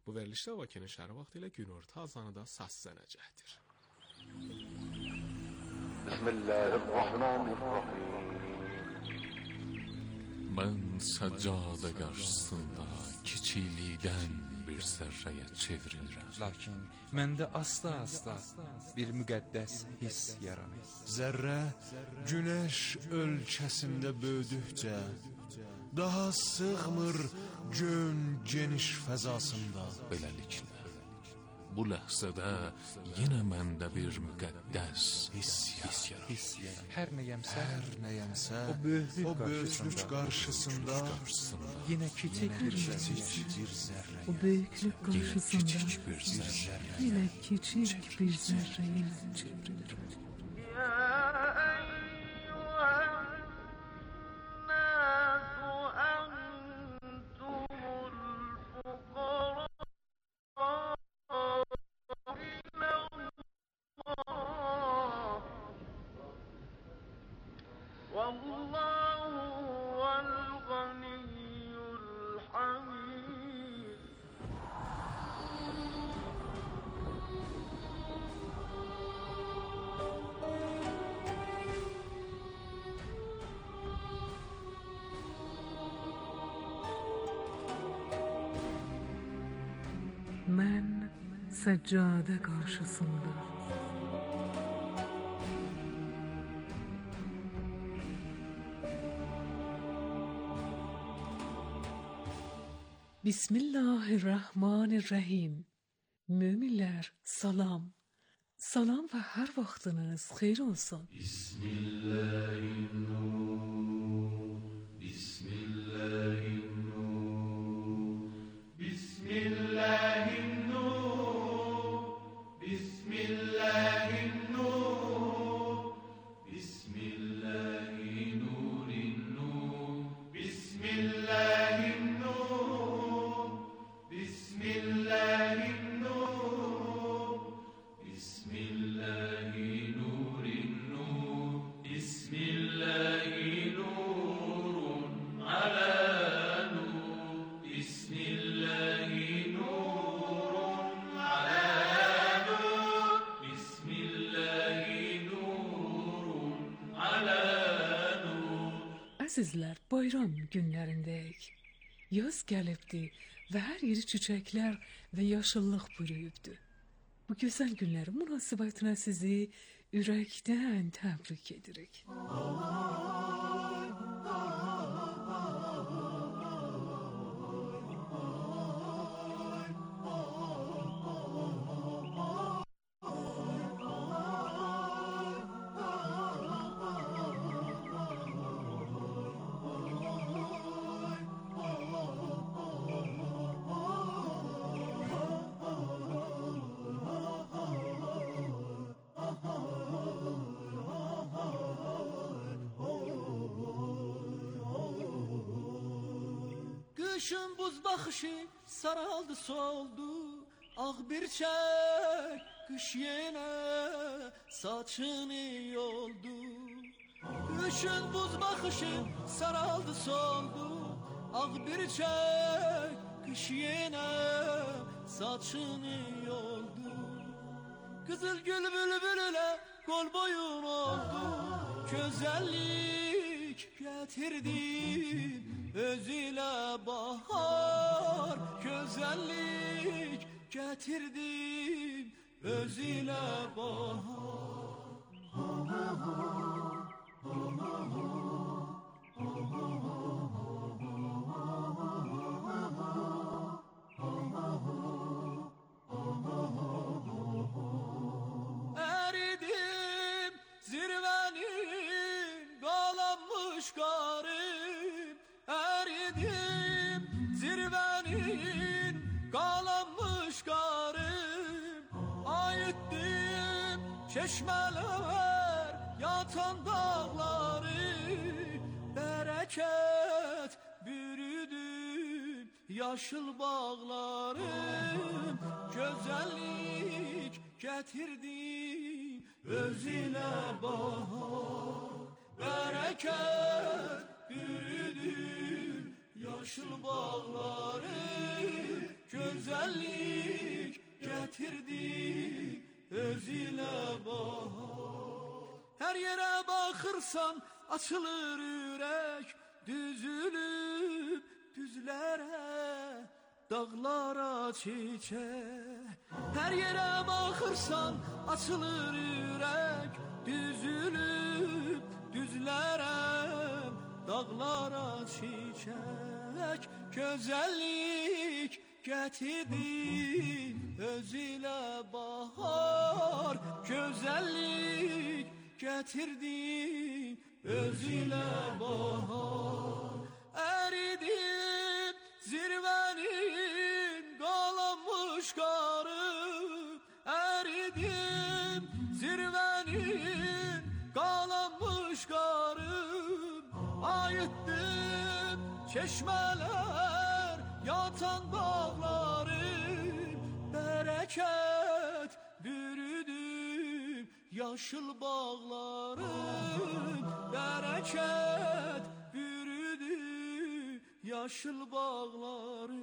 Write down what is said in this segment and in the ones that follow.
Bu verilişdə Bakının şəhəri vaxtı ilə günorta azanı da səslənəcəkdir. Mən səccadə qarşısında kiçiklikdən bir zərrəyə çevrilirəm. Lakin məndə asta-asta bir müqəddəs hiss yaranır. Zərrə günəş ölkəsində böyüdükcə daha sığmır gön geniş fəzasında. Beləliklə, bu ləhzədə yenə məndə bir müqəddəs hiss yaranır. Hər nəyəmsə, O böyüklük qarşısında yenə kiçik bir zərrə. O büyüklük karşısında yine küçük bir zerreye çevrilir. Ben seccade karşısında Bismillahirrahmanirrahim. Müminler salam. Salam ve her vaxtınız xeyir olsun. Bismillahirrahmanirrahim. Bismillahirrahmanirrahim. Bismillahirrahmanirrahim. Bismillahirrahmanirrahim. Bismillahirrahmanirrahim. Bismillahirrahmanirrahim. Bismillahirrahmanirrahim. Bismillahirrahmanirrahim. Ala nur. Bismillahirrahmanirrahim. Ala nur. Bismillahirrahmanirrahim. Ala nur. Əzizlər, bayram günlərindəyik. Yaz gəlibdi və hər yeri çiçəklər və yaşıllıq bürüyübdü. Bu gözəl günlərin münasibətinə sizi ürəkdən təbrik edirik. Kışın buz bakışı saraldı soldu. Ah bir çek kış yine saçını yoldu. Kışın buz bakışı saraldı soldu. Ah bir çek kış yine saçını yoldu. Kızıl gül bülbülüne kol boyun oldu. Güzellik getirdin özüyle bahar. Güzellik getirdin özüyle bahar. Eridim zirvenin kalanmış karım. Eridim zirvenin kalanmış karım. Ayıttım çeşmeler yatan dağları. Bereket bürüdüm yaşıl bağlarım. Güzellik getirdim özüne bahar. Bereket bürüdüm yaşıl bağları. gözəllik gətirdi özülə bahar. Hər yerə baxırsan açılır ürək, düzülüb düzlərə, dağlara çiçək. Hər yerə baxırsan açılır ürək, düzülüb düzlərə, dağlara çiçək. Gözəllik gətirdi özülə bahar, gözəllik gətirdi özülə bahar. Əridib zirvənin qalanmış qarı, əridib zirvənin qalanmış qarı, ayıtdım çeşmələr yatan dağları, bərəkət bürüdüm yaşıl bağları, bərəkət bürüdüm yaşıl bağları.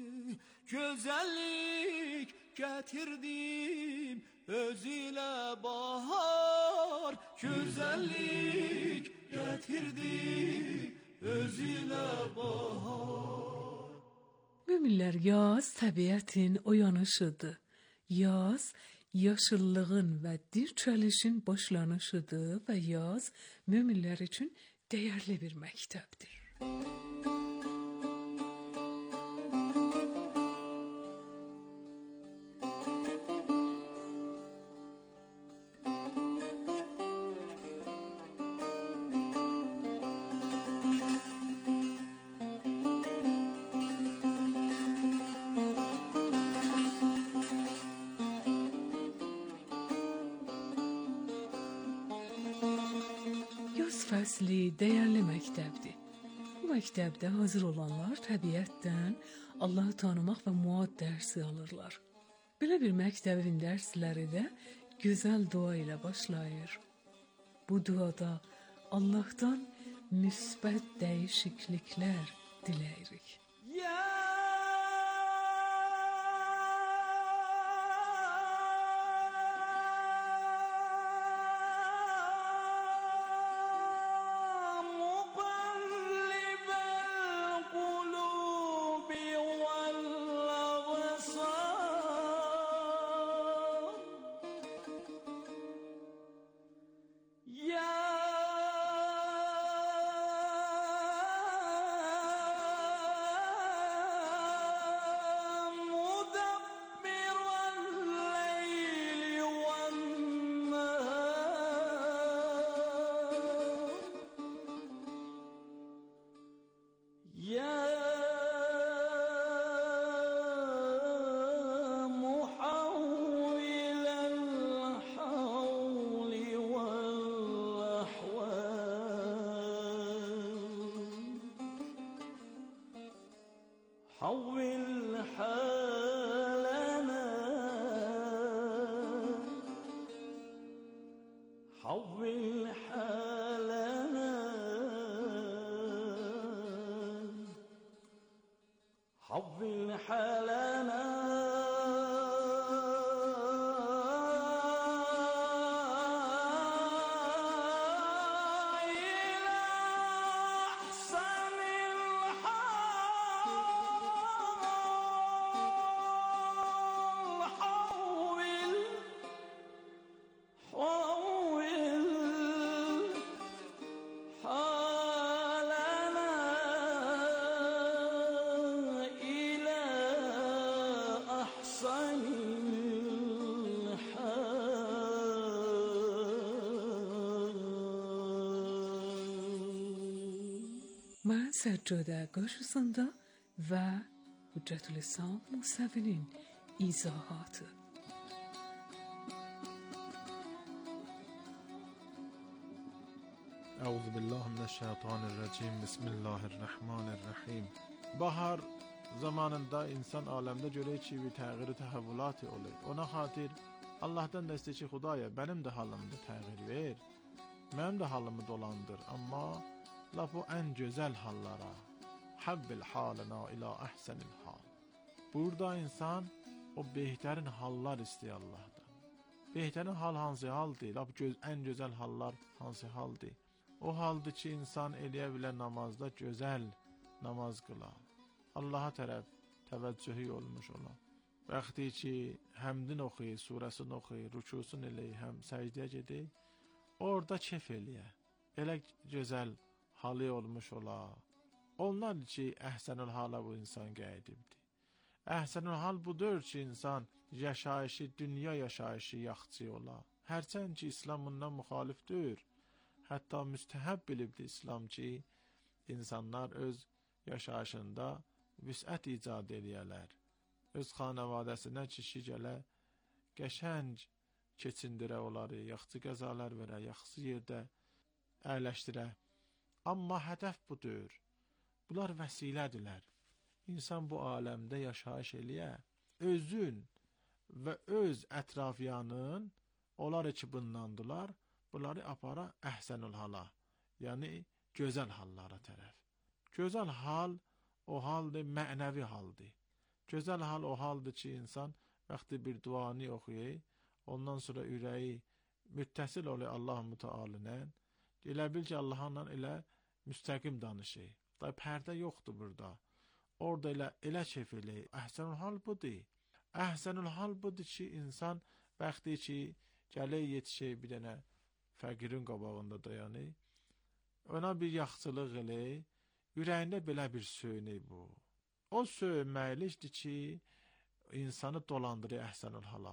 Gözəllik gətirdim özülə bahar, gözəllik gətirdim özülə bahar. Möminlər, yaz təbiətin oyanışıdır. Yaz yaşıllığın və dirçəlişin başlanışıdır və yaz möminlər üçün dəyərli bir məktəbdir. Fəsli dəyərli məktəbdir. Bu məktəbdə hazır olanlar təbiətdən Allahı tanımaq və muad dərsi alırlar. Belə bir məktəbin dərsləri də gözəl dua ilə başlayır. Bu duada Allahdan müsbət dəyişikliklər diləyirik. حول حالنا حول حالنا حول حالنا Mən Səccadə qarşısında və Hüccətül-İslam Musəvinin izahatı. Euzu billahi mineşşeytanirracim. Bismillahirrahmanirrahim. Bahar zamanında insan alemde görək ki, bir təğyir təhəvvülat olur. Ona xatir Allah'tan da istəyir ki, Xudaya, benim de halımda təğyir ver. Mənim də halımı dolandır, amma laf o ən gözəl hallara. Havvil halına ila əhsənil hal. Burada insan o behterin hallar istəyir Allahdan. Behterin hal hansı haldır? Ən gözəl hallar hansı haldır? O haldır ki, insan eləyə bilər namazda gözəl namaz qılar. Allaha tərəf təvəccühü olmuş olar. Vaxtı ki, həmdin oxuyur, surəsini oxuyur, rükusunu eləyir, həm səcdəyə gedir, orada kef eləyir. Elə gözəl halı olmuş olar. Onlar ki, əhsənül hala bu insan qəyidibdir. Əhsənül hal budur ki, insan yaşayışı, dünya yaşayışı yaxçı olar. Hərçənd ki, İslam bundan müxalifdir. Hətta müstəhəb bilibdir İslam ki, insanlar öz yaşayışında vüsət icad eləyələr. Öz xanavadəsinə kişi gələ, qəşəng keçindirə onları, yaxçı qəzalar verə, yaxçı yerdə əyləşdirə. Amma hədəf budur. Bunlar vəsilədirlər. İnsan bu aləmdə yaşayış eləyə, özün və öz ətrafyanın, onlar ki bundandılar, bunları apara əhsənül hala, yəni gözəl hallara tərəf. Gözəl hal o haldır, mənəvi haldır. Gözəl hal o haldır ki, insan vaxtı bir duanı oxuyur, ondan sonra ürəyi müttəsil olur Allah Mütealinə, elə bil ki, Allah'la elə müstəqim danışır. Da pərdə yoxdur burada. Orada elə keyf eləyir. Əhsənül hal budur. Əhsənül hal budur ki, insan vaxtı ki, gəlir yetişir bir dənə fəqirin qabağında dayanır, ona bir yaxçılıq eləyir, ürəyində belə bir söyünür bu. O söyünməklikdir ki, insanı dolandırır əhsənül hala.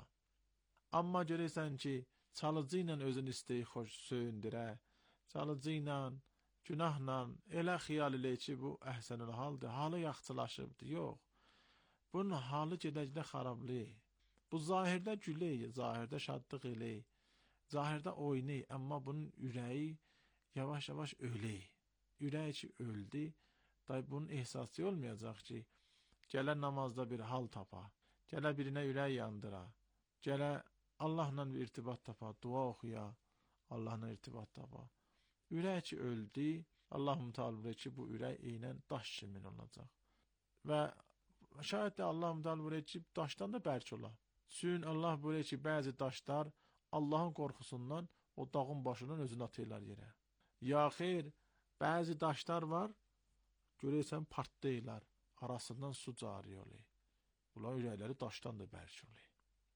Amma görürsən ki, çalıcı ilə özünü istəyir xoş söyündürə, çalıcı ilə, günahla elə xiyal eləyir ki, bu əhsənül haldır, halı yaxçılaşıbdır. Yox, bunun halı gedəcdə xarablayır. Bu zahirdə gülür, zahirdə şadlıq eləyir, zahirdə oynayır, amma bunun ürəyi yavaş-yavaş ölür. Ürəyi ki öldü, bunun ehsası olmayacaq ki, gələ namazda bir hal tapa, gələ birinə ürək yandıra, gələ Allahla bir irtibat tapa, dua oxuya, Allahla irtibat tapa. Ürək ki öldü, Allah mütealibə ki bu ürək eynən daş kimin olacaq. Və şayət də Allah mütealibə ki daşdan da bərk ola. Çünki Allah böyle ki bəzi daşlar Allahın qorxusundan o dağın başından özünü atırlar yerə. Ya xeyr, bəzi daşlar var, görürsən partlayırlar, arasından su cari olur. Bunlar ürəkləri daşdan da bərk olur.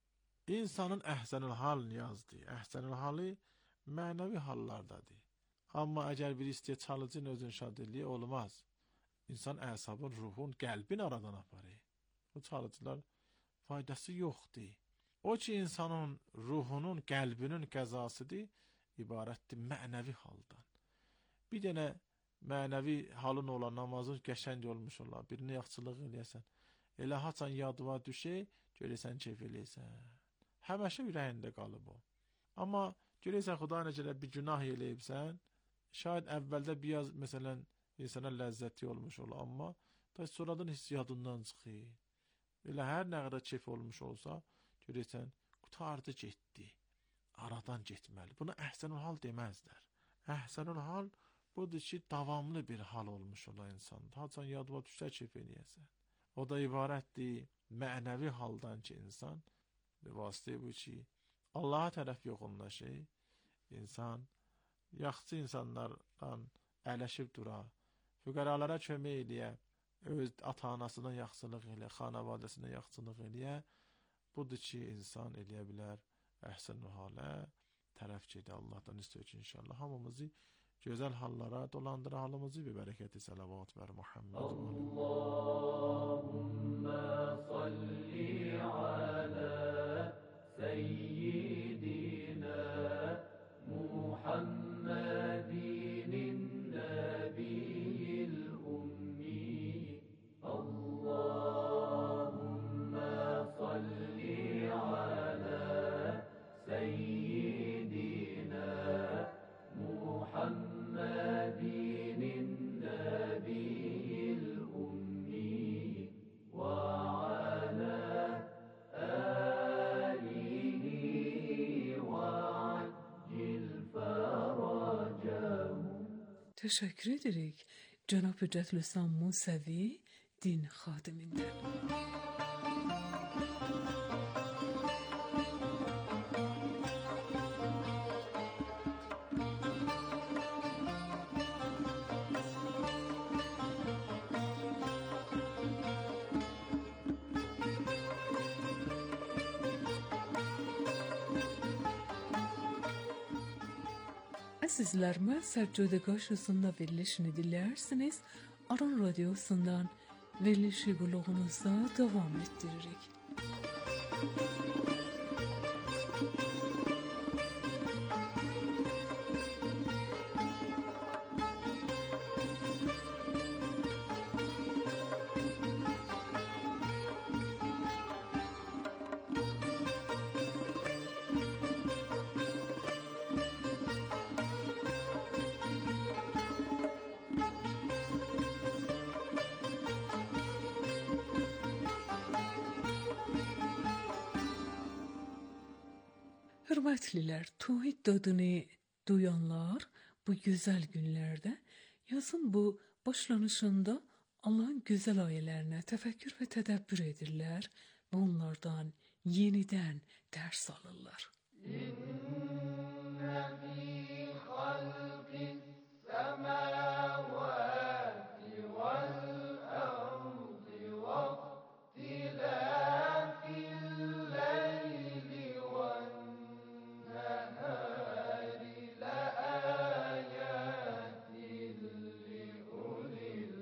İnsanın əhsənül hal niyazdır. Əhsənül halı mənəvi hallardadır. Amma əgər bir istəyə çalıcın özün şadiliyi olmaz. İnsan əsabın, ruhun, qəlbin aradan aparır. Bu çalıcılar faydası yoxdur. O ki insanın ruhunun, qəlbinin qəzasıdır, ibarətdir mənəvi haldan. Bir dənə mənəvi halın olan namazın qəşəng olmuş olar, birini yaxçılıq eləyəsən, elə haçan yadıva düşək, görəsən keyf eləyəsən. Həməşə ürəyində qalıb o. Amma görəsən Xuda necələ bir günah eləyibsən, şayad əvvəldə biraz məsələn insana ləzzəti olmuş olar, amma sonradan hissiyatından çıxır. Elə hər nə qədər keyf olmuş olsa, görəsən qutardı getdi, aradan getməli. Buna əhsənül hal deməzlər. Əhsənül hal budur ki, davamlı bir hal olmuş ola insanda. Haçan yadıva düşsə keyf eləyəsən. O da ibarətdir mənəvi haldan ki, insan vasitə bu ki, Allaha tərəf yoxunlaşır, insan yaxçı insanlardan ələşib dura, füqəralara kömək eləyə, öz ata-anasına yaxçılıq eləyə, xanavadəsinə yaxçılıq eləyə, budur ki, insan eləyə bilər əhsənül halə tərəf gedə. Allahdan istəyir ki, inşallah hamımızı gözəl hallara dolandır, halımızı bir bərəkəti salavat ver Muhammed. Allahümme salli ala seyyidina Muhammedin nebiyyil ummi. Allahümme salli ala seyyidina Muhammedin nebiyyil ummi ve ala alihi ve accil faracahu. Teşekkür ederek Cenab-ı Hüccetül İslam Musevi din xadimindən. Əzizlər, mən Səccədə qarşısında verilişini dinləyirsiniz. Aran Radiosundan verilişi qulağınızda davam etdiririk. Hörmətlilər, tövhid dadını duyanlar bu gözəl günlərdə yazın bu başlanışında Allahın gözəl ayələrinə təfəkkür və tədəbbür edirlər və onlardan yenidən dərs alırlar. İnne fi halqis semavati vel ardi ve ihtilafil leyli ven nehari laayatin li ulil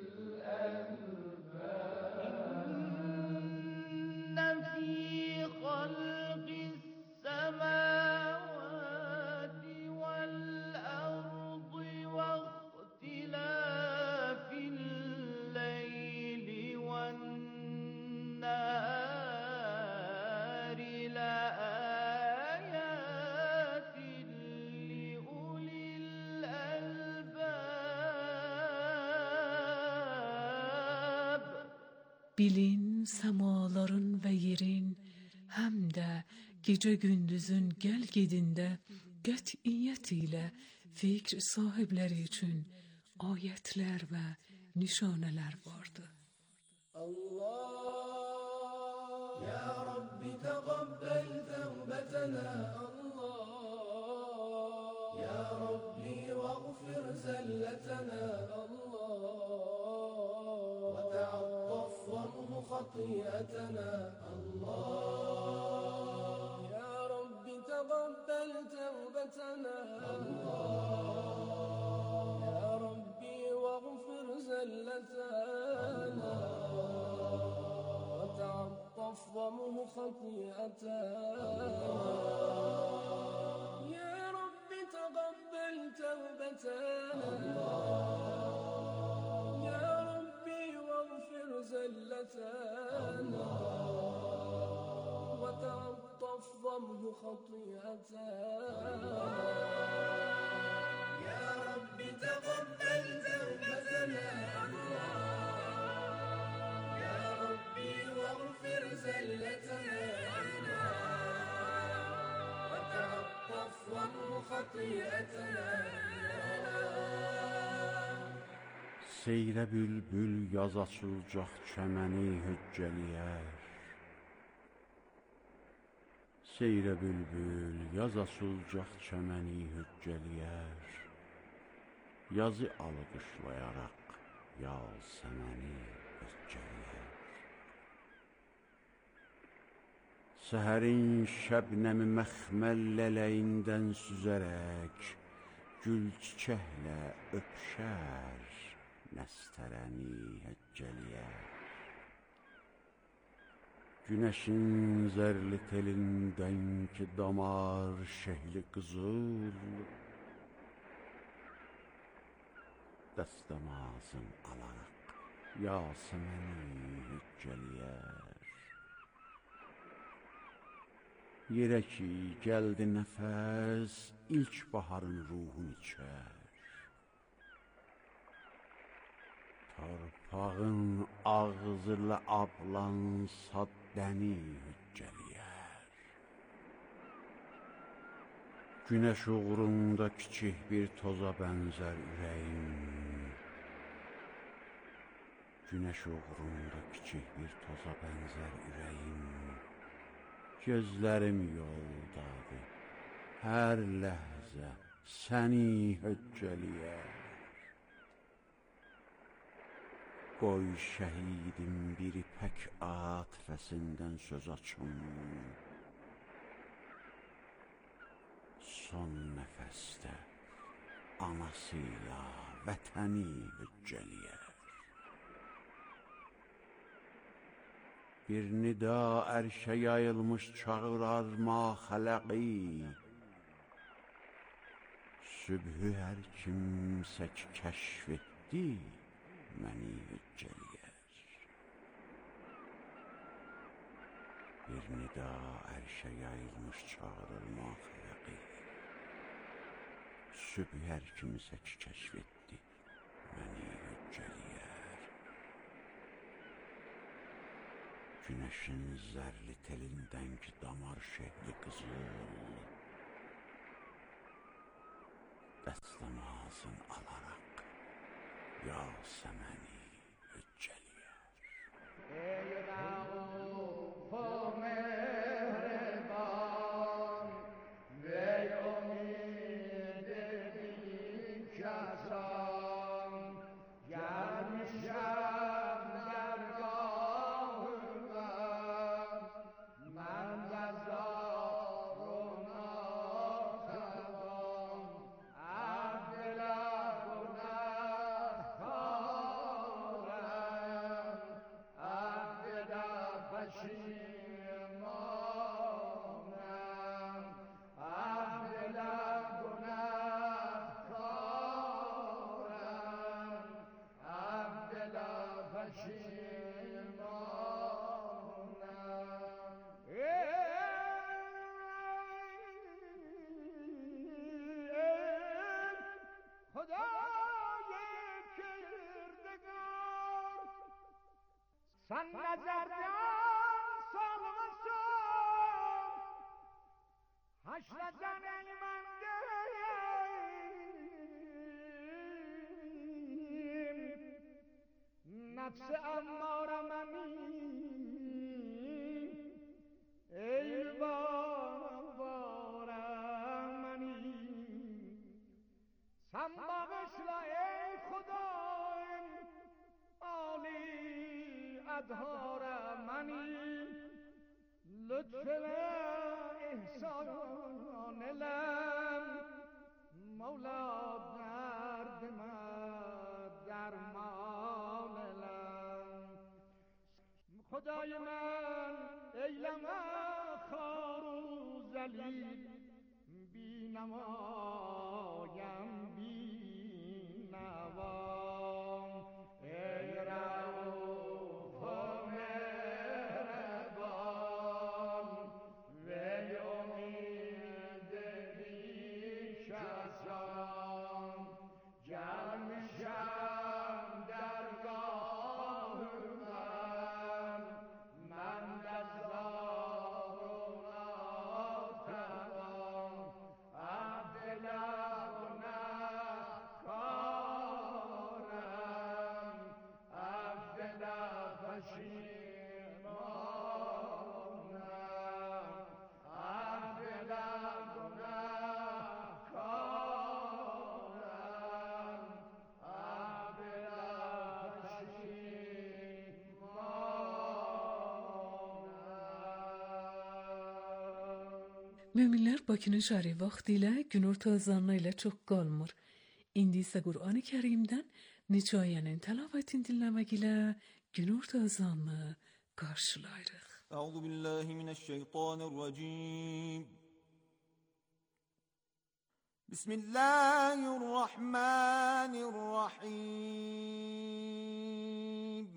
albab. İnne fi halqis السماوات والأرض واختلاف الليل والنهار لآيات لأولي الألباب. Bilin, semaların və yerin, həm də gecə gündüzün gəl-gedində qətiyyət ilə fikr sahibləri üçün ayətlər və nişanələr vardır. الله يا رب تقبل توبتنا الله يا ربي واغفر زلتنا الله وتعطف وامح خطيئتنا الله يا رب تقبل توبتنا الله يا ربي واغفر زلتنا وتعطف وامح خطيئتنا يا رب تقبل توبتنا يا ربي واغفر زلتنا وتعطف وامح خطيئتنا يا رب تقبل توبتنا يا ربي واغفر زلتنا وتعطف وامح خطيئتنا. Seyrə bülbül yaz açılacaq çəməni hüccəliyər. Seyrə bülbül yaz açılacaq çəməni hüccəliyər. Yazı alqışlayaraq yasəməni hüccəliyər. Səhərin şəbnəmi məxməl lələyindən süzərək gül çiçəklə öpüşər. Nəstərəni həccəliyər. Güneşin zərli telindən ki damar şehli qızıl, dəstəmazın alaraq yasəməni həccəliyər. Yerə ki gəldi nəfəs, ilk baharın ruhun içər. Torpağın ağzıyla ablansa dəni hüccəliyər. Güneş uğrunda kiçik bir toza bənzər ürəyim. Güneş uğrunda kiçik bir toza bənzər ürəyim. Gözlərim yoldadır, hər ləhzə səni höccəliyər. Qoy şəhidim bir ipək atifəsindən söz açım. Son nəfəsdə anasıyla vətəni hüccəliyər. Bir nida ərşə yayılmış çağırar maxələqi, sübhü hər kimsə ki kəşf etdi, məni hüccəliyər. Bir nida ərşə yayılmış çağırır maxələqi, sübhü hər kimsə ki kəşf etdi, məni hüccəliyər. Güneşin zərli telindən ki damar şehli qızıl, dəstəmazın alaraq Yasəməni hüccəliyər. ey Rauf o mehriban, ey umid bin kazan, gelmişem dergahına, ben gazzaruna taban, abdila günahkarım, abdila peşimanım, abdila günahkarım, abdila peşimanım. خدای کردگار sen nezerden salmasın, haşreden eymendeyim, nefsi emmare menim, eyvara menim. Sen bağışla ey Khudayim, Ali adhar mani, lütfele ihsan elem, Mevla derdime derman elem. Khuday men eyleme kharu zelil, بینوایم بینوام ای رؤوف و مهربان وی امید بیش از آن جمشم درگاه من گزار و ناتوان Möminlər Bakının şəhəri vaxtilə günorta azanı ilə çox qalmır. İndi isə Qur'an-ı Kərimdən Nicayənin təlavətini dinləmək ilə günorta azanını qarşılayırıq. Euzu billahi mineşşeytanirracim. Bismillahirrahmanirrahim.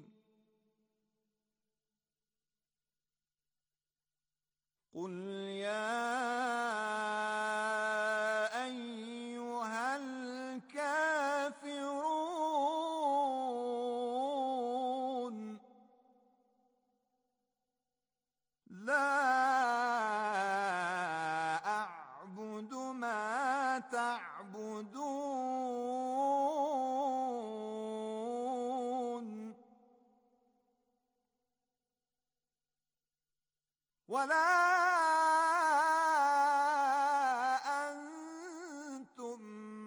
قل يا أيها الكافرون لا أعبد ما تعبدون ولا أنتم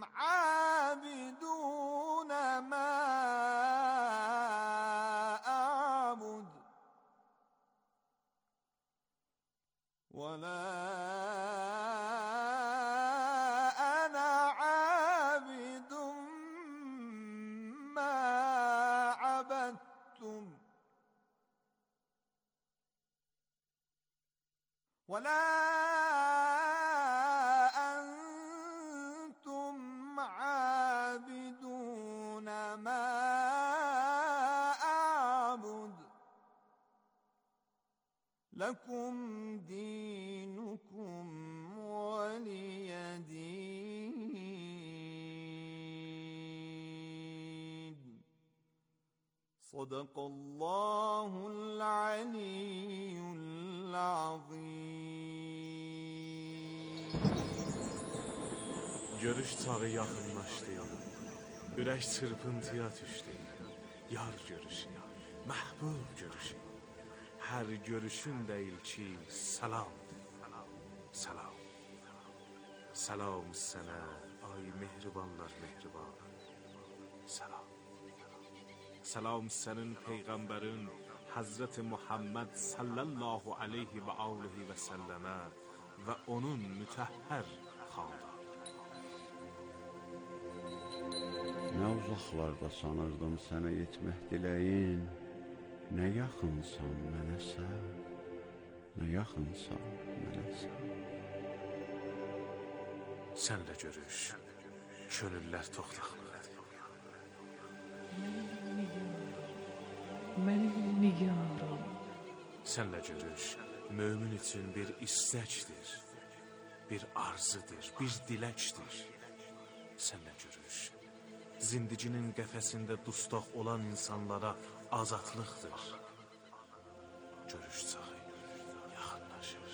عابدون ما أعبد ولا أنا عابد ولا أنتم عابدون ما أعبد لكم دينكم ولي دين. صدق الله العلي العظيم. Görüş çağı yaxınlaşdı. Ürək çırpıntıya düşdü. Yar görüşü, məhbub görüşü. Hər görüşün də ilki salam. Salam. Salam sənə, ay mehribanlar mehriban. Salam. Salam sənin peyğəmbərin Hazreti Muhammed sallallahu aleyhi və alihi və səlləmə və onun mütəhhər xandan. Nə uzaqlarda sanırdım sənə yetmək diləyin, nə yaxınsan mənə sən, nə yaxınsan mənə sən. Sənlə görüş, könüllər toxtaqlıqdır. Mənim nigarım. Sənlə görüş, mömin üçün bir istəkdir, bir arzudur, bir diləkdir. Sənlə görüş, zindicinin qəfəsində dustaq olan insanlara azadlıqdır. Görüş çağı yaxınlaşır.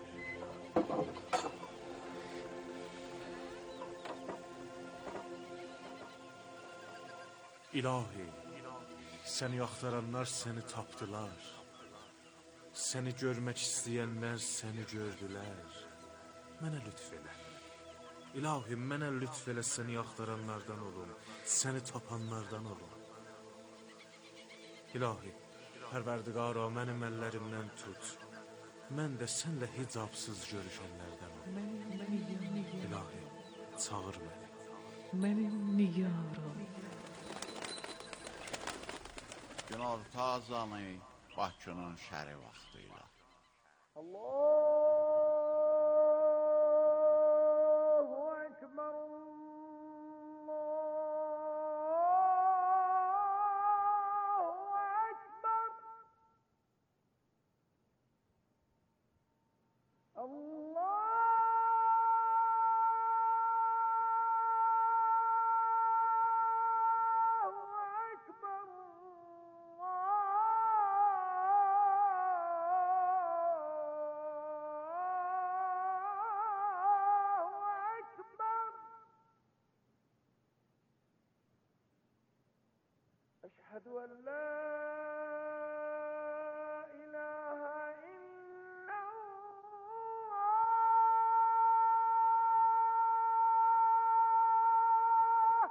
İlahi, səni axtaranlar səni tapdılar. Səni görmək istəyənlər səni gördülər. Mənə lütf elə. İlahi, mənə lütf elə, səni axtaranlardan olum, səni tapanlardan olum. İlahi, Pərverdigara, mənim əllərimdən tut. Mən də sənlə hicabsız görüşənlərdən olum. İlahi, çağır məni. Mənim nigarım. Günorta azanı Bakının şəri vaxtı ilə. Allahu Ekber, Allahu Ekber, Allah. أشهد أن لا إله إلا الله.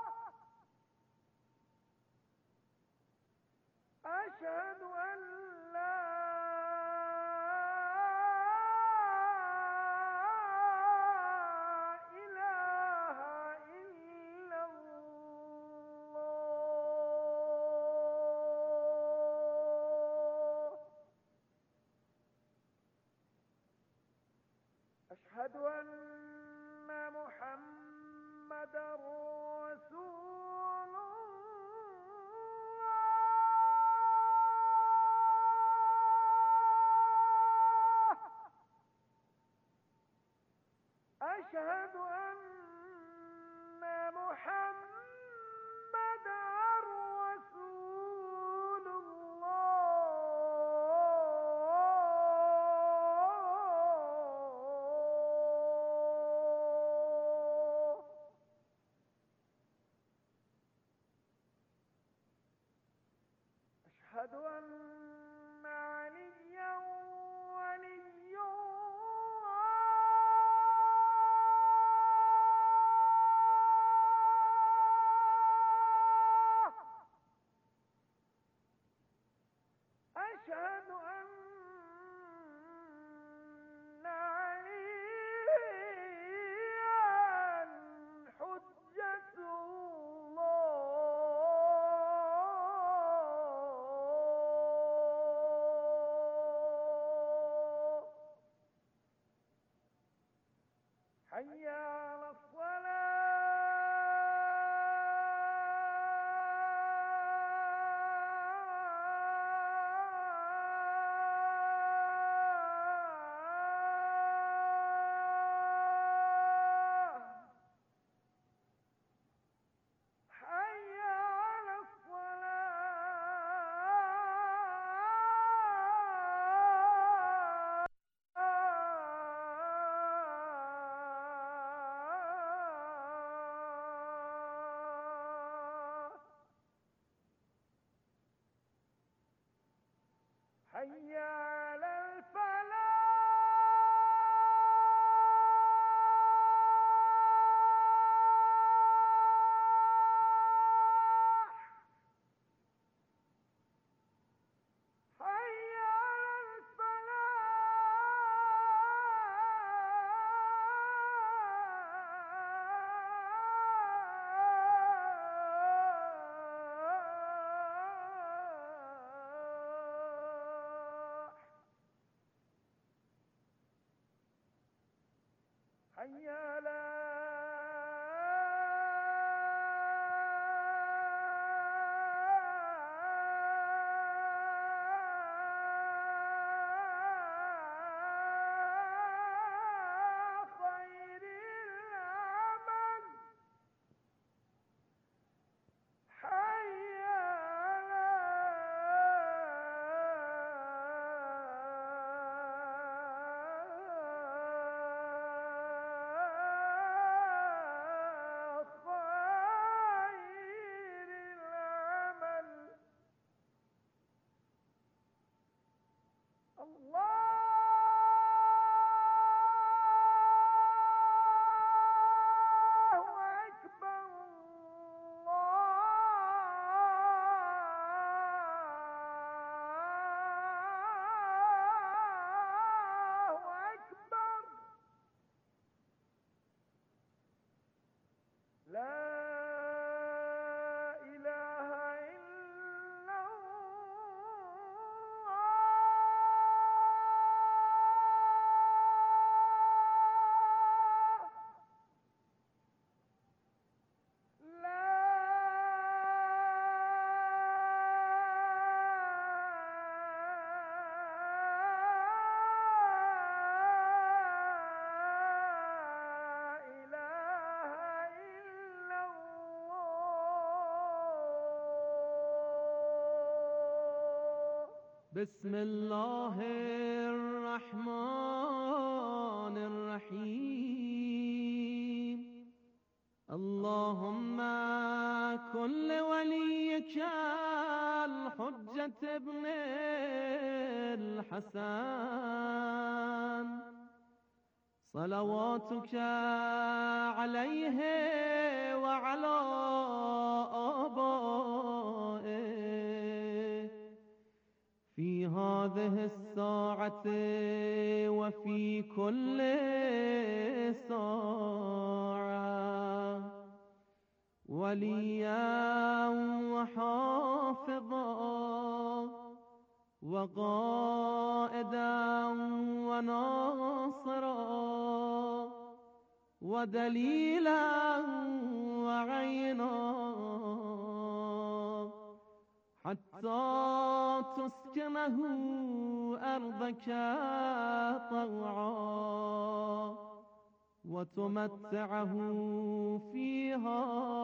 أشهد أن لا إله إلا الله. أشهد أن محمدًا رسول الله. أشهد أن محمدًا رسول الله. أشهد أن عليا ولي الله. حي على حي على الفلاح حي على حي على خير العمل حي على خير العمل الله أكبر الله أكبر لا إله إلا الله لا إله إلا الله بسم الله الرحمن الرحيم اللهم كن لوليك الحجة ابن الحسن صلواتك عليه وعلى آبائه في هذه الساعة وفي كل ساعة وليا وحافظا وقائدا وناصرا ودليلا وعينا حتى تسكنه أرضك طوعا وتمتعه فيها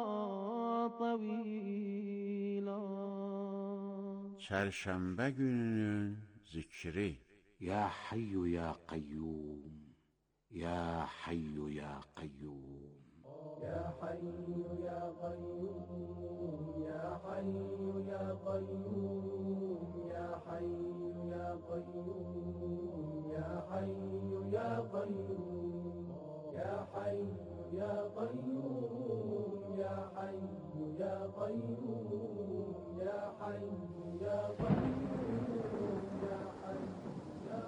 طويلا. Çərşənbə gününün zikri. Ya Hayyu ya Qayyum, Ya Hayyu ya Qayyum. يا حي يا قيوم يا حي يا قيوم يا حي يا قيوم يا حي يا قيوم يا حي يا قيوم يا حي يا قيوم يا حي يا قيوم يا حي يا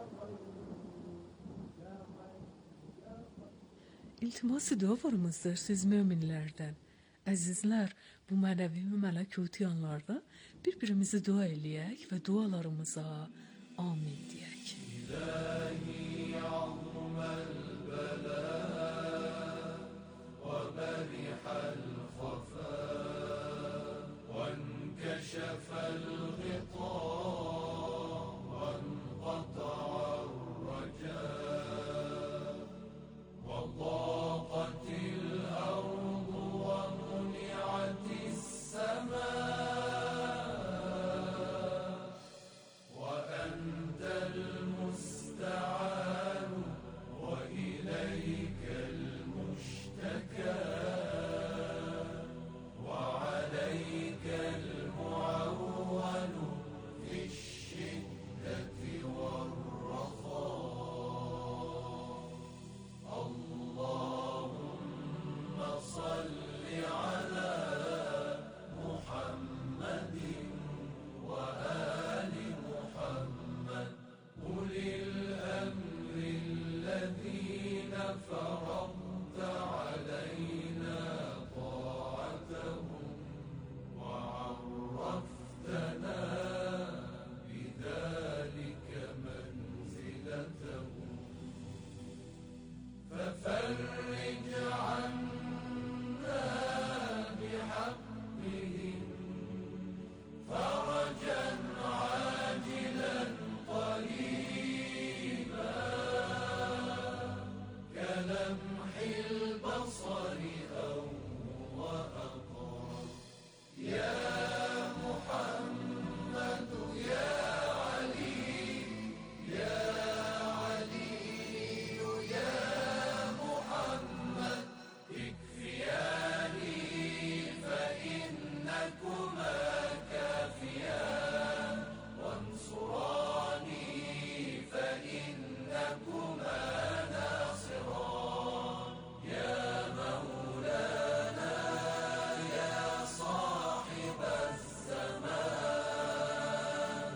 İltimas dualarımızdır siz müminlerden. Əzizlər, bu mənəvi və mələkuti anlarda bir-birimizi dua eləyək və dualarımıza amin deyək. İlahi azməl bələ الذين فرضت علينا طاعتهم وعرفتنا بذلك منزلتهم ففرج عنا بحقهم فرجا عاجلا قريبا كلمح البصر أو وأقرب يا محمد يا علي يا علي يا محمد اكفياني فإنكما كافيان وانصراني فإنكما ناصران يا مولانا يا صاحب الزمان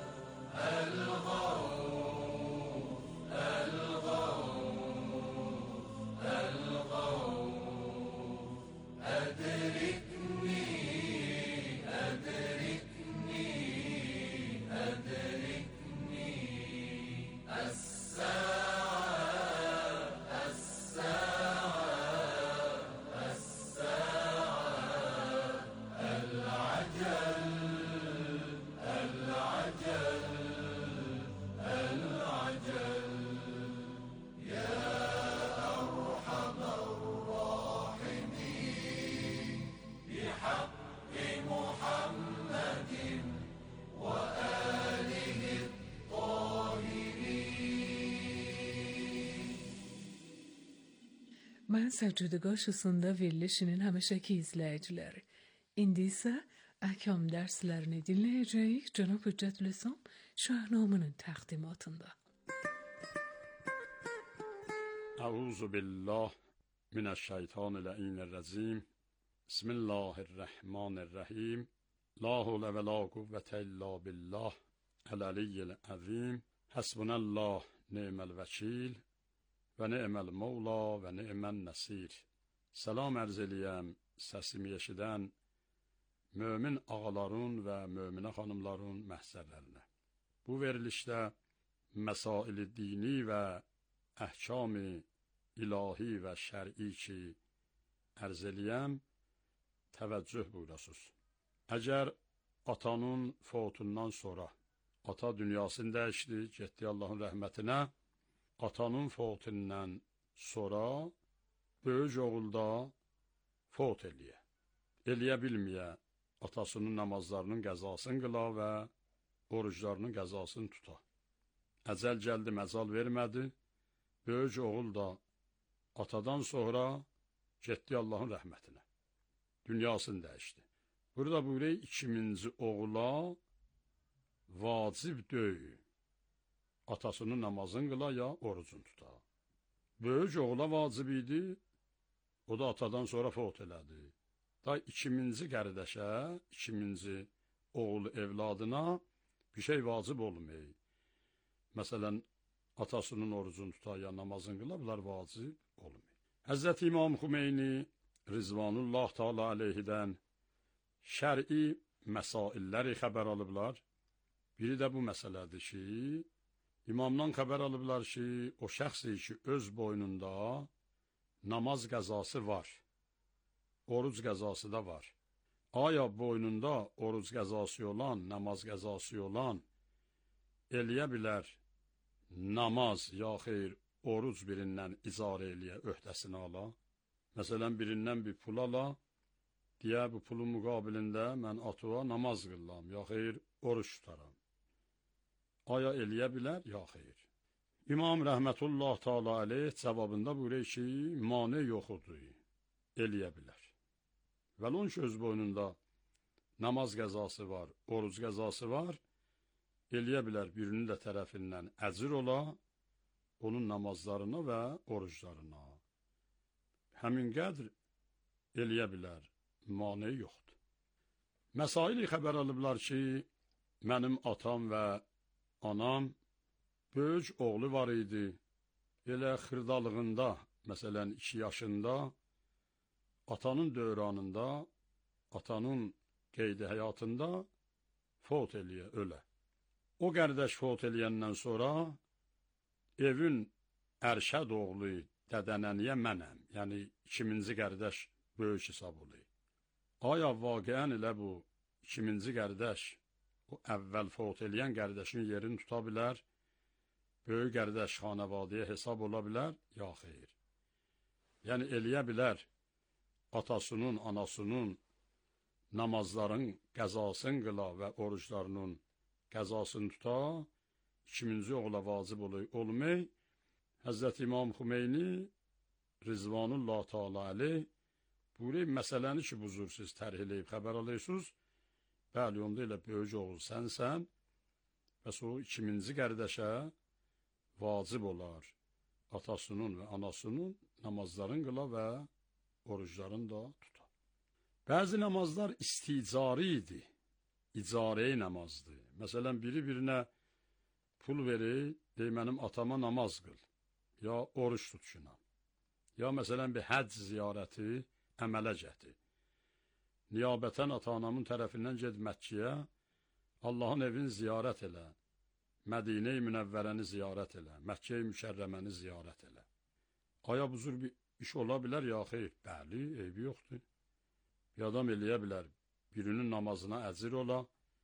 الغوث الغوث الغوث أدركني أدركني أدركني الساعة الساعة الساعة العجل العجل العجل يا أرحم الراحمين بحق محمد وآله الطاهرين. Mən Səccüdə qarşısında verilişinin həmişəki izləyiciləri. İndi isə əhkam dərslərini dinləyəcəyik Cənab Hüccətülislam Şahnamının təqdimatında. أعوذ بالله من الشیطان اللعین الرجیم بسم الله الرحمن الرحیم لا حول ولا قوة الا بالله العلی العظیم حسبنا الله نعم الوکیل و نعم المولا و نعم النصیر. Salam ərz eləyəm səsimi eşidən mömin ağaların və möminə xanımların məhzərlərinə. Bu verilişdə məsail-i dini və əhkam-ı ilahi və şər'i ki ərz eləyəm təvəccüh buyurasınız. Əgər atanın fautundan sonra ata dünyasını dəyişdi, getdi Allahın rəhmətinə, atanın fautundan sonra böyük oğul da faut eləyə bilməyə atasının namazlarının qəzasını qıla və oruclarının qəzasını tuta. Əcəl gəldi, məcal vermədi, böyük oğul da atadan sonra getdi Allahın rəhmətinə. Dünyasını dəyişdi. Burada buyuruyor, ikinci oğula vacib deyil. Atasının namazını qıla ya orucunu tuta. Böyük oğula vacib idi, o da atadan sonra faut elədi. Da ikinci qərdəşə, ikinci oğul evladına bir şey vacib olmuyor. Məsələn, atasının orucunu tuta ya namazını qıla, bunlar vacib olmuyor. Həzrət İmam Xümeyni Rizvanullah Teala aleyhidən şər'i məsailləri xəbər alıblar. Biri də bu məsələdir ki, İmamdan xəbər alıblar ki, o şəxsi ki, öz boynunda namaz qəzası var, oruc qəzası da var. Aya boynunda oruc qəzası olan, namaz qəzası olan eləyə bilər namaz ya xeyr, oruc birindən icarə eləyə, öhdəsini ala. Məsələn, birindən bir pul ala, deyə bu pulun müqabilində mən atıva namaz qıllam, ya xeyr, oruç tutaram. Aya eləyə bilər, ya xeyr. İmam Rəhmətullah Teala aleyh cavabında buyuruyor ki, mane yoxudur, eləyə bilər. Və onun ki, öz boynunda namaz qəzası var, oruc qəzası var, eləyə bilər birinin də tərəfindən əcr ola, onun namazlarına və oruclarına. Həmin qədr eləyə bilər, mane yoxdur. Məsaili xəbər alıblar ki, mənim atam və anam böyük oğlu var idi, Elə xırdalığında, məsələn 2 yaşında, atanın dövranında, atanın qeydi həyatında fot eləyə, ölə. O qardaş fot eləyəndən sonra evin ərşəd oğlu dədənəniyə mənəm, yəni 2000-ci qardaş böyük hesab olur. Aya vaqiən elə bu 2000-ci qardaş o əvvəl fot eləyən qardaşın yerini tuta bilər, böyük qardaş xanəvadiyə hesab ola bilər, ya xeyr. Yəni eləyə bilər, atasının, anasının namazların qəzasını qıla və oruclarının qəzasını tuta, 2000-ci oğula vacib olmayı, Həzrəti İmam Xümeyni Rizvanullah Teala aleyh buyuruyor, məsələni ki, buzur siz tərh eləyib xəbər alıyorsunuz, bəli, onda elə böyük oğul sənsən və sonra 2000-ci qardaşa vacib olar atasının və anasının namazların qıla və orucların da tuta. Bəzi namazlar isticari idi, icarəyi namazdır. Məsələn, biri-birinə pul verir, deyir, mənim atama namaz qıl, ya oruç tutuşunam. Ya məsələn, bir həcc ziyarəti əmələ gətir. Niyabətən ata-anamın tərəfindən ged Məkkəyə, Allahın evini ziyarət elə, Mədinə-i Münəvvərəni ziyarət elə, Məkkə-i Müşərrəməni ziyarət elə. Aya buzur bir iş ola bilər, ya xeyr, bəli, eybi yoxdur. Bir adam eləyə bilər, birinin namazına əcir ola,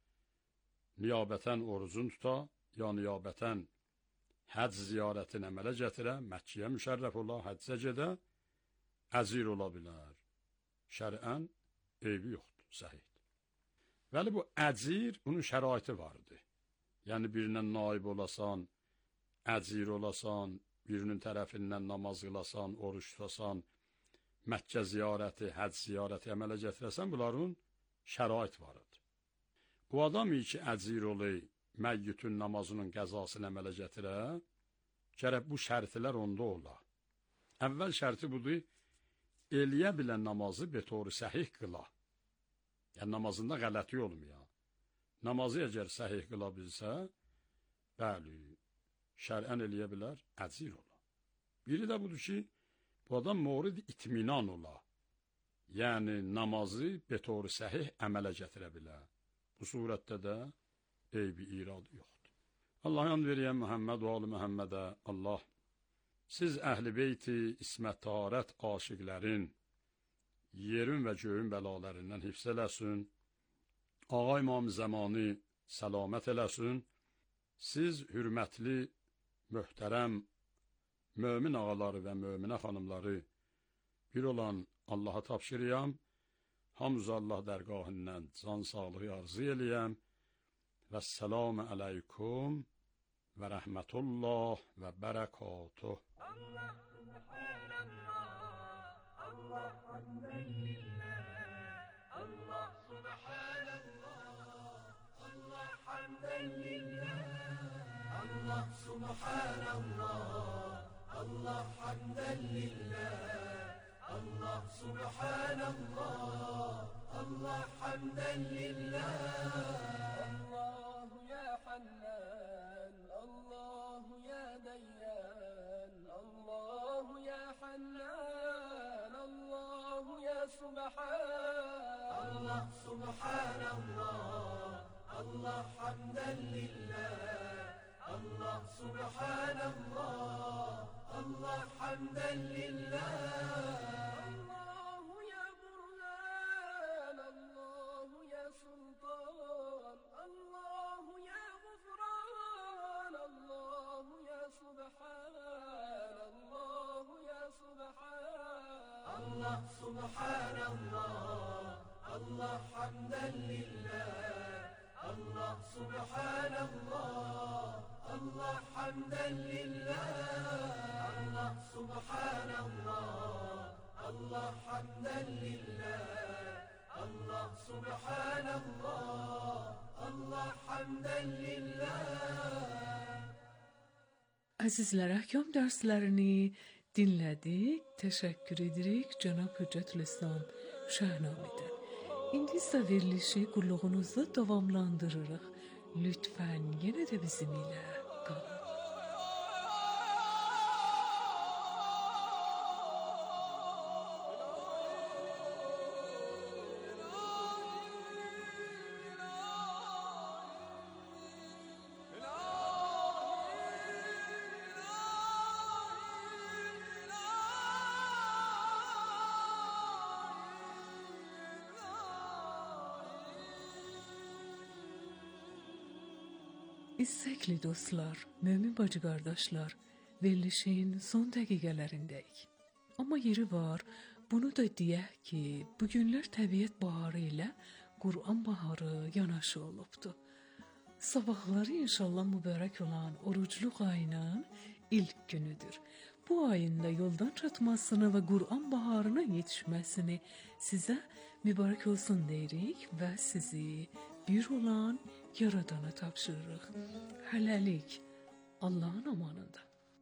niyabətən orucun tuta, ya niyabətən həcc ziyarətini əmələ gətirə, Məkkəyə müşərrəf ola, həccə gedə, əcir ola bilər. Şərən eybi yoxdur, səhiddir. Vəli bu əcir, bunun şəraiti vardır. Yəni birindən naib olasan, əcir olasan, birinin tərəfindən namaz qılasan, oruç tutasan, Məkkə ziyarəti, həcc ziyarəti əmələ gətirəsən, bunların şərait vardır. Bu adam ki, əcir olayı, məyyütün namazının qəzasını əmələ gətirə, gərək bu şərtlər onda ola. Əvvəl şərti budur, eləyə bilən namazı betoru səhih qıla. Yəni namazında qələti olmaya. Namazı əgər səhih qıla bilsə, bəli, şərən eləyə bilər, əcir ola. Biri də budur ki, bu adam morid itminan ola. Yəni namazı betoru səhih əmələ gətirə bilər. Bu surətdə də eybi iradı yoxdur. Allah yan veriyən Muhammed və alı Muhammedə, Allah, siz əhl-i beyti ismət taharət aşiqlərin yerin və göyün bəlalarından hifz eləsin, ağa İmam Zəmani səlamət eləsin, siz hürmətli, möhtərəm, mömin ağaları və möminə xanımları bir olan Allaha tapşırıyam, hamzı Allah dərgahından can sağlığı arzu eləyəm və səlamü əleykum və rəhmətullah və bərəkatuh. Allah subhanallah, Allah hamdən lillah, Allah subhanallah, Allah hamdən lillah, Allah subhanallah, Allah hamdən lillah, Allah subhanallah, Allah hamdən lillah. Allahu ya Hannan, Allahu ya Dayyan, Allahu ya Hannan, Allahu ya Subhan. Allah subhanallah, Allah hamdən lillah, Allah subhanallah, Allah hamdən lillah. Allahu ya Burhan, Allahu ya Sultan, Allahu ya Gufran, Allahu ya Subhan, Allahu ya Subhan. Allah subhanallah, Allah hamdən lillah, Allah subhanallah, Allah hamdən lillah. Allah subhanallah, Allah hamdən lillah, Allah subhanallah, Allah hamdən lillah. Əzizlər, əhkam dərslərini dinlədik, təşəkkür edirik Cənab Hüccətülislam Şəhnamedən. İndi isə verilişi qulluğunuzda davamlandırırıq. Lütfən yenə də bizim ilə qalın. İstəkli dostlar, mömin bacı qardaşlar, verilişin son dəqiqələrindəyik. Amma yeri var, bunu da deyək ki, bu günlər təbiət baharı ilə Qur'an baharı yanaşı olubdu. Sabahları inşallah mübarək olan orucluq ayının ilk günüdür. Bu ayın da yoldan çatmasını və Qur'an baharına yetişməsini sizə mübarək olsun deyirik və sizi bir olan Yaradana tapşırırıq. Hələlik Allahın amanında.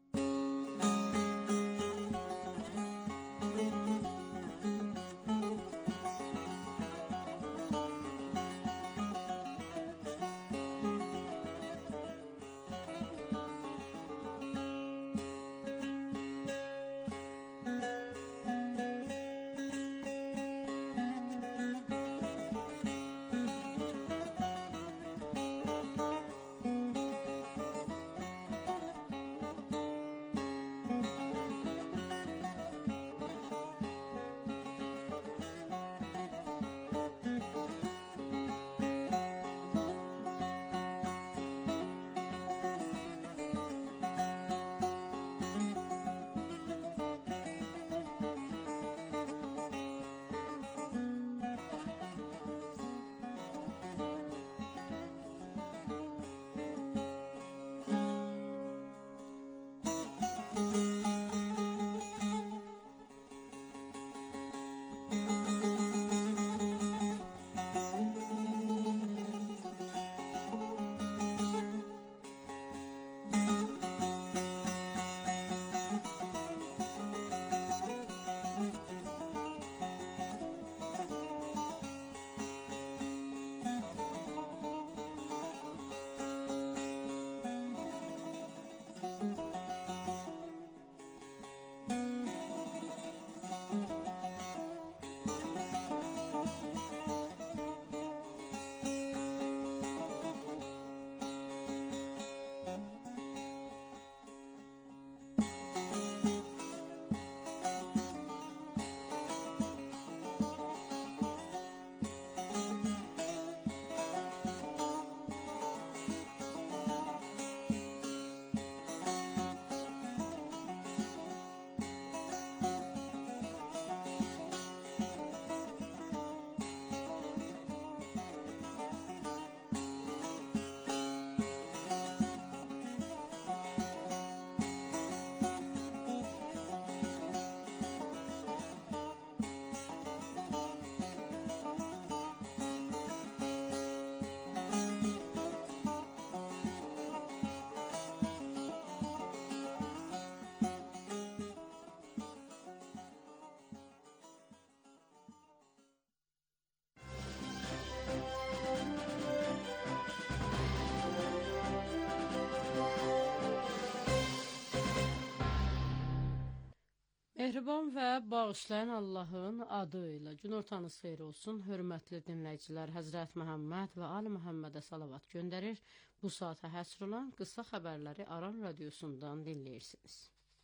Mehriban və bağışlayan Allahın adı ilə günortanız xeyir olsun. Hörmətli dinləyicilər, Həzrət Məhəmməd və Ali Məhəmmədə salavat göndərir. Bu saata həsr olan qısa xəbərləri Aran radiosundan dinləyirsiniz.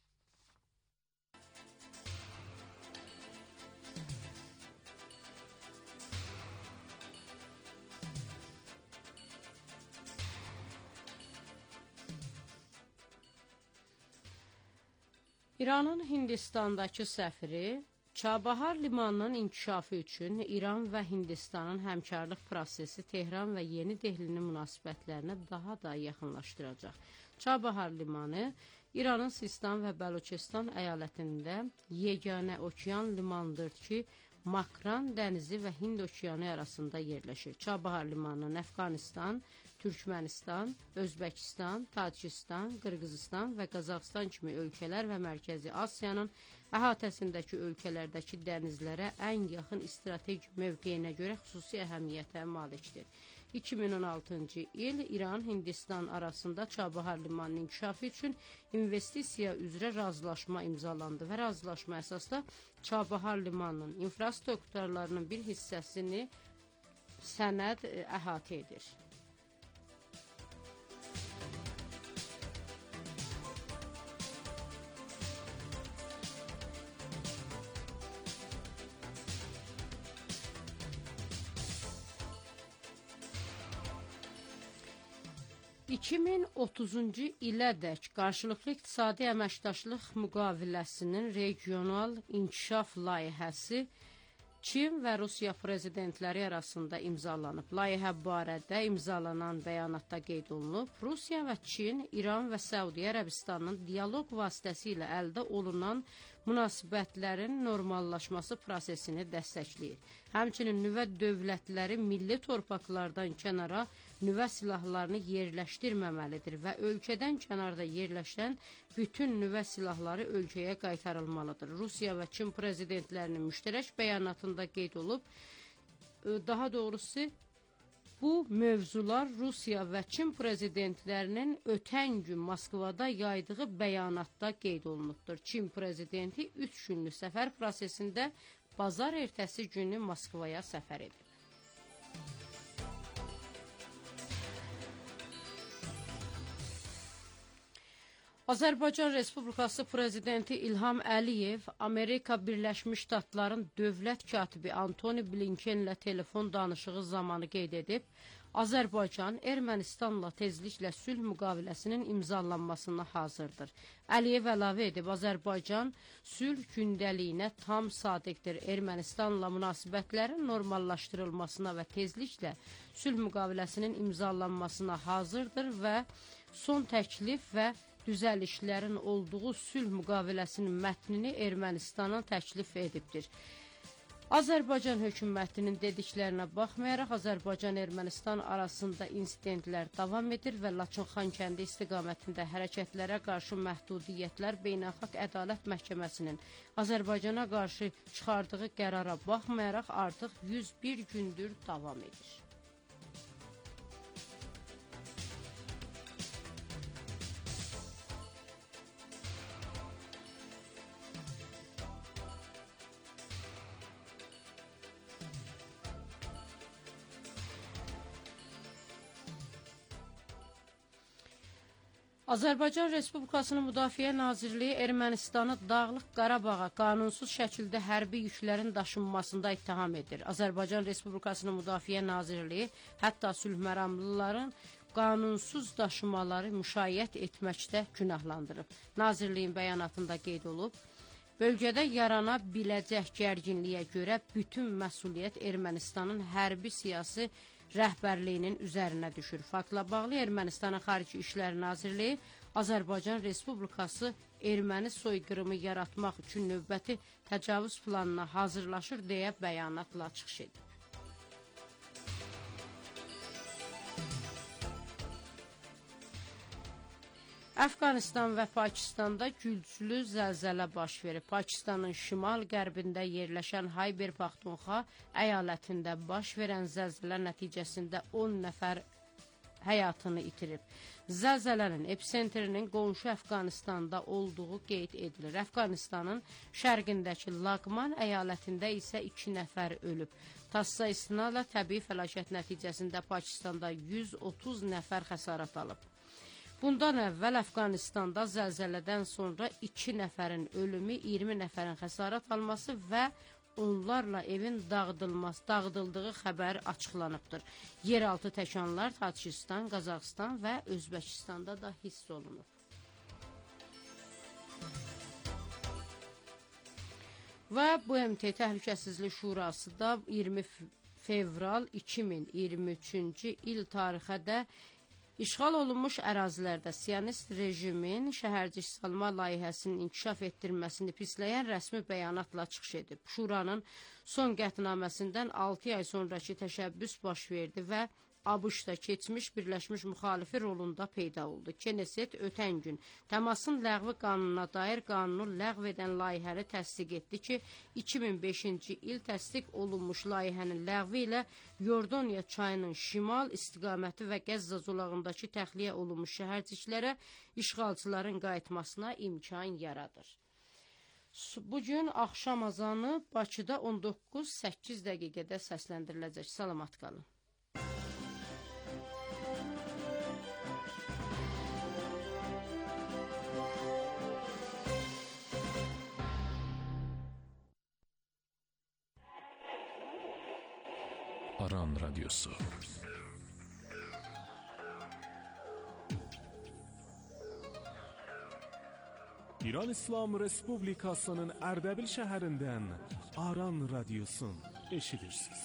İranın Hindistandakı səfiri Çabahar limanının inkişafı üçün İran və Hindistanın həmkarlıq prosesi Tehran və Yeni Dehlinin münasibətlərini daha da yaxınlaşdıracaq. Çabahar limanı İranın Sistan və Bəluçistan əyalətində yeganə okean limanıdır ki, Makran dənizi və Hind okeanı arasında yerləşir. Çabahar limanının Əfqanistan, Türkmənistan, Özbəkistan, Tacikistan, Qırğızistan və Qazaxıstan kimi ölkələr və Mərkəzi Asiyanın əhatəsindəki ölkələrdəki dənizlərə ən yaxın strateji mövqeyinə görə xüsusi əhəmiyyətə malikdir. 2016-cı il İran-Hindistan arasında Çabahar limanının inkişafı üçün investisiya üzrə razılaşma imzalandı və razılaşma əsasda Çabahar limanının infrastrukturlarının bir hissəsini sənəd əhatə edir. 2030-cu ilədək qarşılıqlı iqtisadi əməkdaşlıq müqaviləsinin regional inkişaf layihəsi Çin və Rusiya prezidentləri arasında imzalanıb. Layihə barədə imzalanan bəyanatda qeyd olunub, Rusiya və Çin, İran və Səudiyyə Ərəbistanının dialoq vasitəsilə əldə olunan münasibətlərin normallaşması prosesini dəstəkləyir. Həmçinin nüvə dövlətləri milli torpaqlardan kənara nüvə silahlarını yerləşdirməməlidir və ölkədən kənarda yerləşən bütün nüvə silahları ölkəyə qaytarılmalıdır. Rusiya və Çin prezidentlərinin müştərək bəyanatında qeyd olub, daha doğrusu bu mövzular Rusiya və Çin prezidentlərinin ötən gün Moskvada yaydığı bəyanatda qeyd olunubdur. Çin prezidenti 3 günlük səfər prosesində bazar ertəsi günü Moskvaya səfər edib. Azərbaycan Respublikası Prezidenti İlham Əliyev Amerika Birləşmiş Ştatların dövlət katibi Antoni Blinkenlə telefon danışığı zamanı qeyd edib, Azərbaycan Ermənistanla tezliklə sülh müqaviləsinin imzalanmasına hazırdır. Əliyev əlavə edib, Azərbaycan sülh gündəliyinə tam sadiqdir. Ermənistanla münasibətlərin normallaşdırılmasına və tezliklə sülh müqaviləsinin imzalanmasına hazırdır və son təklif və düzəlişlərin olduğu sülh müqaviləsinin mətnini Ermənistana təklif edibdir. Azərbaycan hökumətinin dediklərinə baxmayaraq, Azərbaycan-Ermənistan arasında insidentlər davam edir və Laçın-Xankəndi istiqamətində hərəkətlərə qarşı məhdudiyyətlər Beynəlxalq Ədalət Məhkəməsinin Azərbaycana qarşı çıxardığı qərara baxmayaraq artıq 101 gündür davam edir. Azərbaycan Respublikasının Müdafiə Nazirliyi Ermənistanı Dağlıq Qarabağa qanunsuz şəkildə hərbi yüklərin daşınmasında ittiham edir. Azərbaycan Respublikasının Müdafiə Nazirliyi hətta sülhməramlıların qanunsuz daşımaları müşayiət etməkdə günahlandırıb. Nazirliyin bəyanatında qeyd olub, bölgədə yarana biləcək gərginliyə görə bütün məsuliyyət Ermənistanın hərbi siyasi rəhbərliyinin üzərinə düşür. Faktla bağlı Ermənistanın Xarici İşlər Nazirliyi Azərbaycan Respublikası erməni soyqırımı yaratmaq üçün növbəti təcavüz planına hazırlaşır deyə bəyanatla çıxış edib. Əfqanistan və Pakistanda güclü zəlzələ baş verib. Pakistanın şimal-qərbində yerləşən Xayber Paxtunxa əyalətində baş verən zəlzələ nəticəsində 10 nəfər həyatını itirib. Zəlzələnin episentrinin qonşu Əfqanistanda olduğu qeyd edilir. Əfqanistanın şərqindəki Laqman əyalətində isə 2 nəfər ölüb. TASS-a istinadla təbii fəlakət nəticəsində Pakistanda 130 nəfər xəsarət alıb. Bundan əvvəl Əfqanistanda zəlzələdən sonra 2 nəfərin ölümü, 20 nəfərin xəsarət alması və onlarla evin dağıdıldığı xəbər açıqlanıbdır. Yeraltı təkanlar Tacikistan, Qazaxıstan və Özbəkistanda da hiss olunub. Və BMT Təhlükəsizlik Şurası da 20 fevral 2023-cü il tarixədə İşğal olunmuş ərazilərdə Siyonist rejimin şəhərcik salma layihəsinin inkişaf etdirməsini pisləyən rəsmi bəyanatla çıxış edib. Şuranın son qətnaməsindən 6 ay sonraki təşəbbüs baş verdi və ABŞ-da keçmiş birləşmiş müxalifi rolunda peyda oldu. Knesset ötən gün təmasın ləğvi qanununa dair qanunu ləğv edən layihəni təsdiq etdi ki, 2005-ci il təsdiq olunmuş layihənin ləğvi ilə Yordaniya çayının şimal istiqaməti və Qəzza zolağındakı təxliyə olunmuş şəhərciklərə işğalçıların qayıtmasına imkan yaradır. Bugün axşam azanı Bakıda 19:08 dəqiqədə səsləndiriləcək. Salamat qalın. Aran Radyosu. İran İslam Respublikasının Ərdəbil şəhərindən Aran Radiosun eşidirsiniz.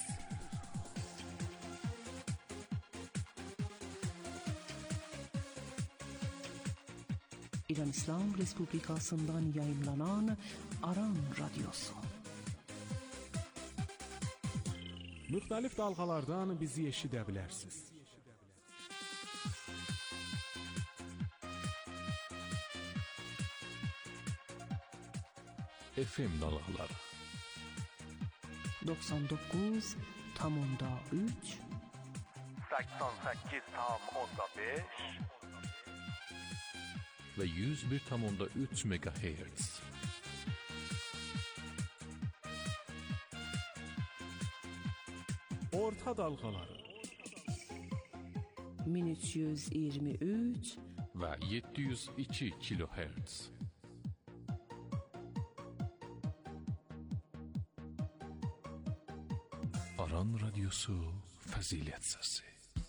İran İslam Respublikasından yayımlanan Aran Radyosu. Müxtəlif dalğalardan bizi eşidə bilərsiniz. FM dalğaları 99,3 88,5 ve 101,3 MHz. Orta dalğaları 1323 ve 702 kHz. Aran Radyosu Fazilet Sesi.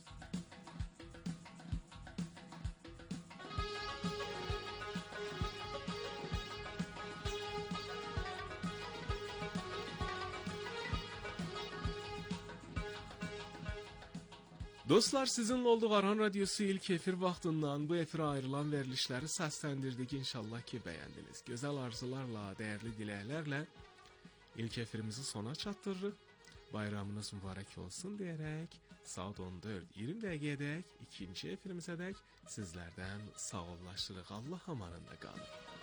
Dostlar, sizinle olduğu Aran Radyosu ilk efir vaxtından bu efirə ayrılan verilişləri səsləndirdik. İnşallah ki, bəyəndiniz. Gözəl arzularla, dəyərli diləklərlə ilk efirimizi sona çatdırırıq. Bayramınız mübarək olsun deyərək saat 14:20 dəqiqədək ikinci efirimizədək sizlərdən sağollaşırıq. Allah amanında qalın.